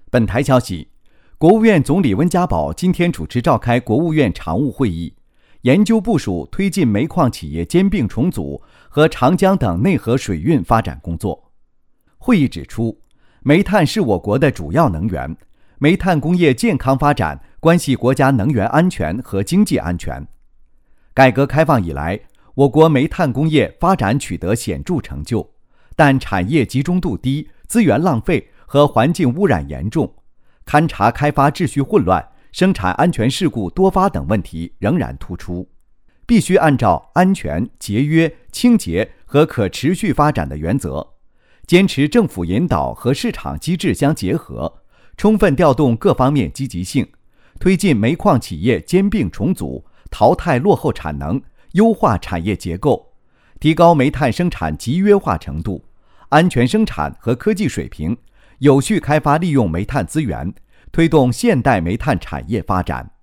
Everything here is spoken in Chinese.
本台消息，国务院总理温家宝今天主持召开国务院常务会议，研究部署推进煤矿企业兼并重组和长江等内河水运发展工作。会议指出，煤炭是我国的主要能源，煤炭工业健康发展关系国家能源安全和经济安全。改革开放以来，我国煤炭工业发展取得显著成就，但产业集中度低、资源浪费和环境污染严重，勘查开发秩序混乱、生产安全事故多发等问题仍然突出，必须按照安全、节约、清洁和可持续发展的原则，坚持政府引导和市场机制相结合，充分调动各方面积极性，推进煤矿企业兼并重组，淘汰落后产能，优化产业结构，提高煤炭生产集约化程度、安全生产和科技水平，有序开发利用煤炭资源，推动现代煤炭产业发展。